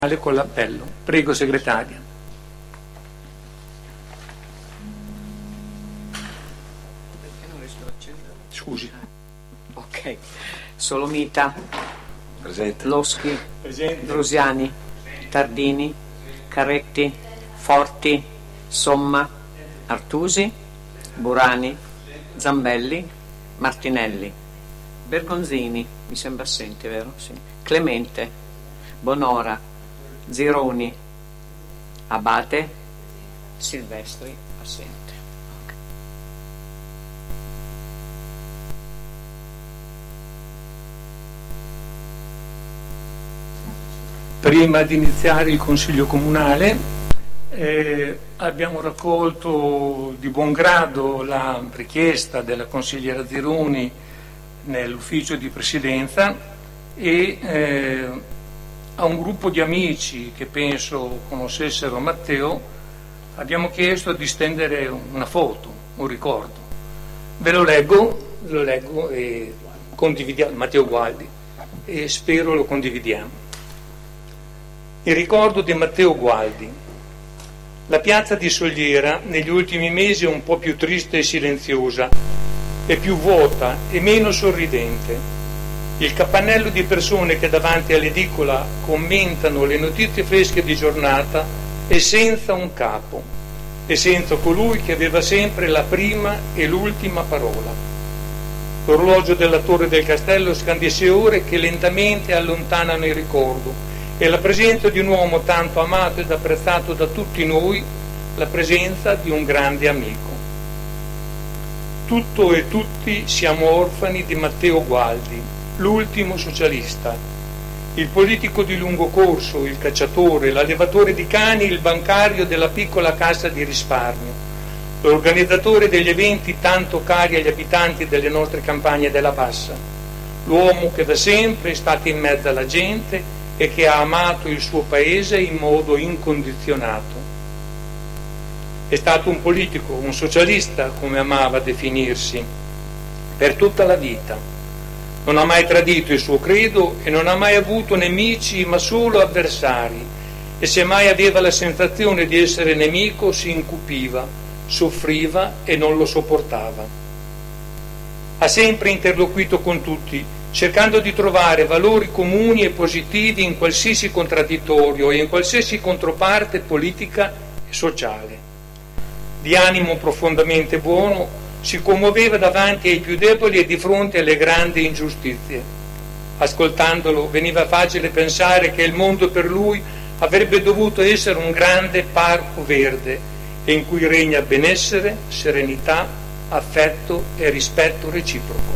con l'appello. Prego, segretaria. Perché non riesco ad accendere? Scusi. Ok. Solomita. Presente. Loschi. Presente. Drusiani. Tardini. Carretti. Forti. Somma. Artusi. Burani. Zambelli. Martinelli. Bergonzini. Mi sembra assente, vero? Sì. Clemente. Bonora. Zironi, Abate, Silvestri, assente. Prima di iniziare il Consiglio Comunale abbiamo raccolto di buon grado la richiesta della consigliera Zironi nell'ufficio di presidenza e a un gruppo di amici che penso conoscessero Matteo abbiamo chiesto di stendere una foto, un ricordo. Ve lo leggo e condividiamo, Matteo Gualdi, e spero lo condividiamo. Il ricordo di Matteo Gualdi. La piazza di Soliera negli ultimi mesi è un po' più triste e silenziosa, è più vuota e meno sorridente. Il capannello di persone che davanti all'edicola commentano le notizie fresche di giornata è senza un capo, è senza colui che aveva sempre la prima e l'ultima parola. L'orologio della torre del castello scandisce ore che lentamente allontanano il ricordo e la presenza di un uomo tanto amato ed apprezzato da tutti noi, la presenza di un grande amico. Tutto e tutti siamo orfani di Matteo Gualdi, l'ultimo socialista, il politico di lungo corso, il cacciatore, l'allevatore di cani, il bancario della piccola cassa di risparmio, l'organizzatore degli eventi tanto cari agli abitanti delle nostre campagne della Bassa, l'uomo che da sempre è stato in mezzo alla gente e che ha amato il suo paese in modo incondizionato. È stato un politico, un socialista, come amava definirsi, per tutta la vita. Non ha mai tradito il suo credo e non ha mai avuto nemici ma solo avversari, e se mai aveva la sensazione di essere nemico si incupiva, soffriva e non lo sopportava. Ha sempre interloquito con tutti, cercando di trovare valori comuni e positivi in qualsiasi contraddittorio e in qualsiasi controparte politica e sociale. Di animo profondamente buono, si commuoveva davanti ai più deboli e di fronte alle grandi ingiustizie. Ascoltandolo veniva facile pensare che il mondo per lui avrebbe dovuto essere un grande parco verde in cui regna benessere, serenità, affetto e rispetto reciproco.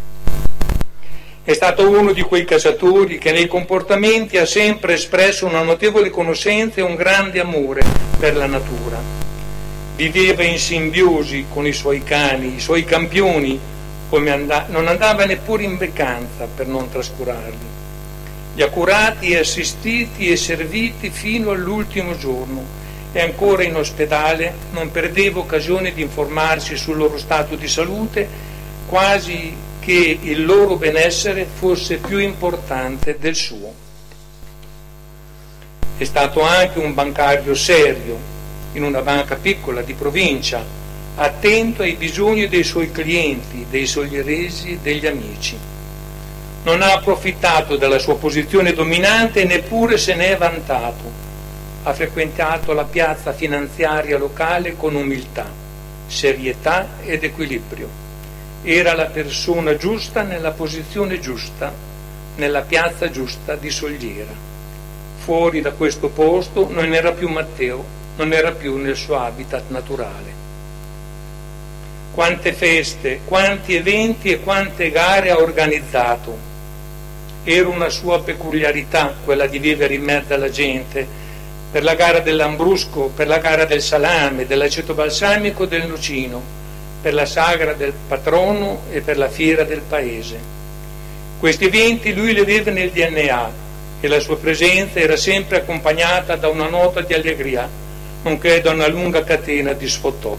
È stato uno di quei cacciatori che nei comportamenti ha sempre espresso una notevole conoscenza e un grande amore per la natura. Viveva in simbiosi con i suoi cani, i suoi campioni, non andava neppure in vacanza per non trascurarli. Li ha curati e assistiti e serviti fino all'ultimo giorno e ancora in ospedale non perdeva occasione di informarsi sul loro stato di salute, quasi che il loro benessere fosse più importante del suo. È stato anche un bancario serio, in una banca piccola di provincia, attento ai bisogni dei suoi clienti, dei soglieresi e degli amici. Non ha approfittato della sua posizione dominante e neppure se ne è vantato. Ha frequentato la piazza finanziaria locale con umiltà, serietà ed equilibrio. Era la persona giusta nella posizione giusta, nella piazza giusta di Soliera. Fuori da questo posto non era più Matteo, non era più nel suo habitat naturale. Quante feste, quanti eventi e quante gare ha organizzato. Era una sua peculiarità quella di vivere in mezzo alla gente, per la gara dell'Ambrusco, per la gara del salame, dell'aceto balsamico, del nocino, per la sagra del patrono e per la fiera del paese. Questi eventi lui li aveva nel DNA e la sua presenza era sempre accompagnata da una nota di allegria, nonché da una lunga catena di sfottò.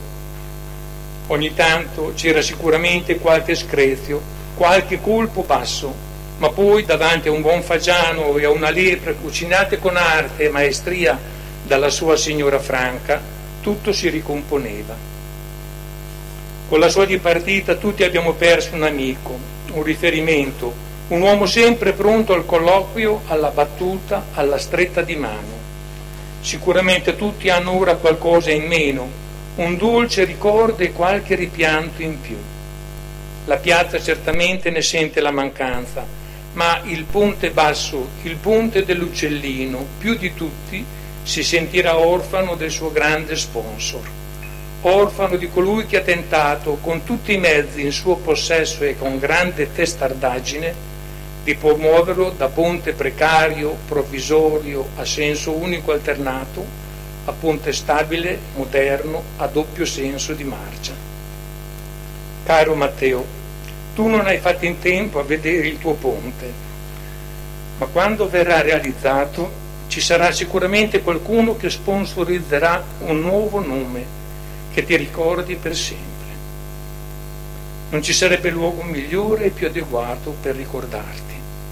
Ogni tanto c'era sicuramente qualche screzio, qualche colpo basso, ma poi davanti a un buon fagiano e a una lepre cucinate con arte e maestria dalla sua signora Franca, tutto si ricomponeva. Con la sua dipartita tutti abbiamo perso un amico, un riferimento, un uomo sempre pronto al colloquio, alla battuta, alla stretta di mano. Sicuramente tutti hanno ora qualcosa in meno, un dolce ricordo e qualche ripianto in più. La piazza certamente ne sente la mancanza, ma il ponte basso, il ponte dell'Uccellino, più di tutti si sentirà orfano del suo grande sponsor, orfano di colui che ha tentato con tutti i mezzi in suo possesso e con grande testardaggine di promuoverlo da ponte precario, provvisorio, a senso unico alternato, a ponte stabile, moderno, a doppio senso di marcia. Caro Matteo, tu non hai fatto in tempo a vedere il tuo ponte, ma quando verrà realizzato ci sarà sicuramente qualcuno che sponsorizzerà un nuovo nome che ti ricordi per sempre. Non ci sarebbe luogo migliore e più adeguato per ricordarti.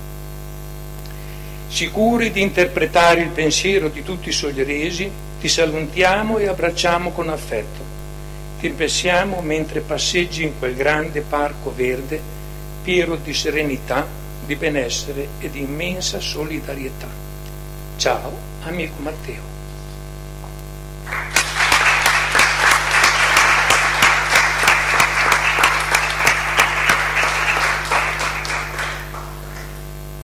Sicuri di interpretare il pensiero di tutti i soglieresi, ti salutiamo e abbracciamo con affetto. Ti pensiamo mentre passeggi in quel grande parco verde, pieno di serenità, di benessere e di immensa solidarietà. Ciao, amico Matteo.